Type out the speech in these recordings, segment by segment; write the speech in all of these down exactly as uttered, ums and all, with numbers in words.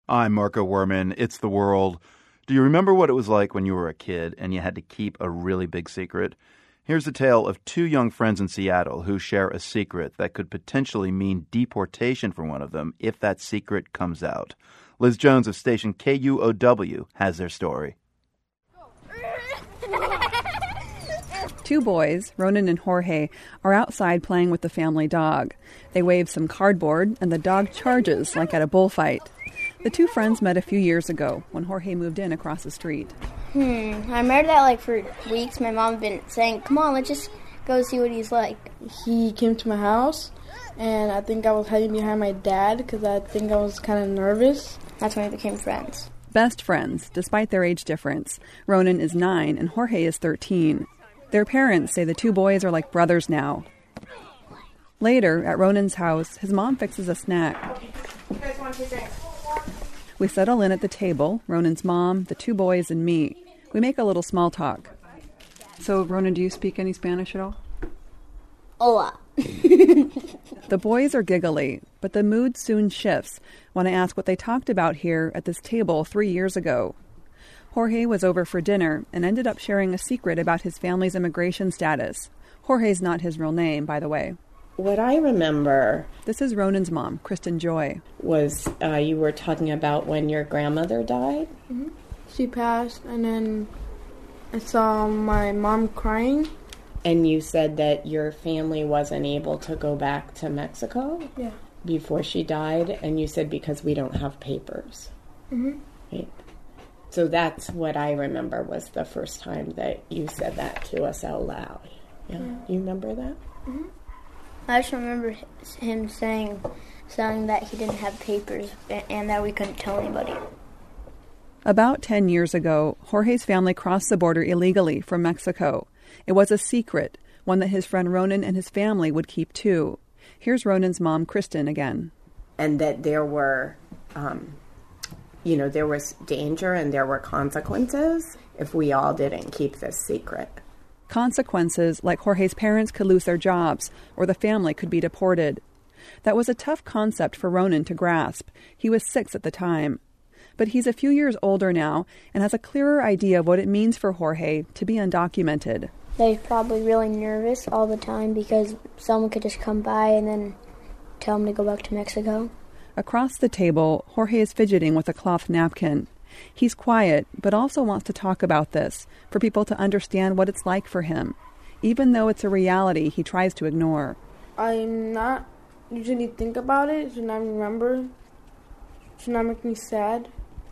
I'm Marco Werman. It's The World. Do you remember what it was like when you were a kid and you had to keep a really big secret? Here's the tale of two young friends in Seattle who share a secret that could potentially mean deportation for one of them if that secret comes out. Liz Jones of station K U O W has their story. Two boys, Ronan and Jorge, are outside playing with the family dog. They wave some cardboard, and the dog charges like at a bullfight. The two friends met a few years ago when Jorge moved in across the street. Hmm, I remember that like for weeks. My mom had been saying, come on, let's just go see what he's like. He came to my house, and I think I was hiding behind my dad because I think I was kind of nervous. That's when we became friends. Best friends, despite their age difference. Ronan is nine and Jorge is thirteen. Their parents say the two boys are like brothers now. Later, at Ronan's house, his mom fixes a snack. You guys want to drink? We settle in at the table, Ronan's mom, the two boys, and me. We make a little small talk. So, Ronan, do you speak any Spanish at all? Hola. The boys are giggly, but the mood soon shifts when I ask what they talked about here at this table three years ago. Jorge was over for dinner and ended up sharing a secret about his family's immigration status. Jorge's not his real name, by the way. What I remember... This is Ronan's mom, Kristen Joy. ...was uh, you were talking about when your grandmother died? Mm-hmm. She passed, and then I saw my mom crying. And you said that your family wasn't able to go back to Mexico? Yeah. Before she died, and you said because we don't have papers. Mm-hmm. Right. So that's what I remember was the first time that you said that to us out loud. Yeah. yeah. You remember that? Mm-hmm. I just remember him saying, saying that he didn't have papers and that we couldn't tell anybody. About ten years ago, Jorge's family crossed the border illegally from Mexico. It was a secret, one that his friend Ronan and his family would keep too. Here's Ronan's mom, Kristen, again. And that there were, um, you know, there was danger and there were consequences if we all didn't keep this secret. Consequences like Jorge's parents could lose their jobs or the family could be deported. That was a tough concept for Ronan to grasp. He was six at the time. But he's a few years older now and has a clearer idea of what it means for Jorge to be undocumented. They're probably really nervous all the time because someone could just come by and then tell them to go back to Mexico. Across the table, Jorge is fidgeting with a cloth napkin. He's quiet, but also wants to talk about this, for people to understand what it's like for him, even though it's a reality he tries to ignore. I'm not usually think about it, it should not remember, it should not make me sad.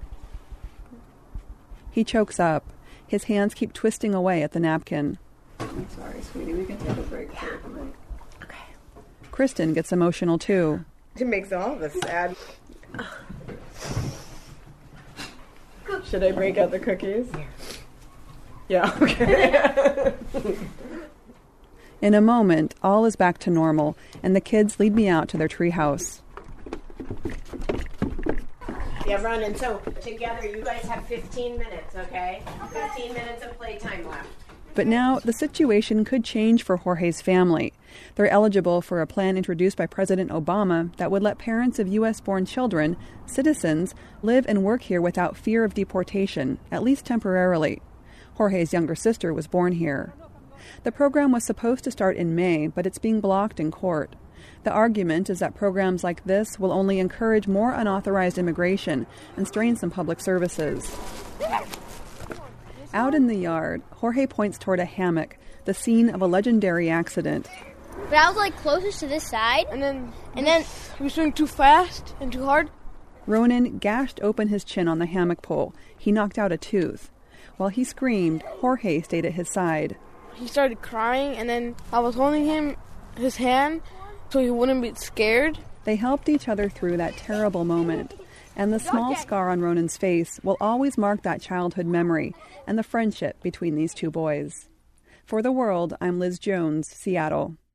He chokes up. His hands keep twisting away at the napkin. I'm sorry, sweetie, we can take a break. Yeah. Okay. Kristen gets emotional too. It makes all of us sad. Should I break out the cookies? Yeah. Yeah, okay. In a moment, all is back to normal, and the kids lead me out to their treehouse. Yeah, Ronan, so together you guys have fifteen minutes, okay? fifteen minutes of playtime left. But now, the situation could change for Jorge's family. They're eligible for a plan introduced by President Obama that would let parents of U S-born children, citizens, live and work here without fear of deportation, at least temporarily. Jorge's younger sister was born here. The program was supposed to start in May, but it's being blocked in court. The argument is that programs like this will only encourage more unauthorized immigration and strain some public services. Out in the yard, Jorge points toward a hammock, the scene of a legendary accident. But I was like closest to this side, And then, and then he was doing too fast and too hard. Ronan gashed open his chin on the hammock pole. He knocked out a tooth. While he screamed, Jorge stayed at his side. He started crying, and then I was holding him, his hand, so he wouldn't be scared. They helped each other through that terrible moment. And the small scar on Ronan's face will always mark that childhood memory and the friendship between these two boys. For The World, I'm Liz Jones, Seattle.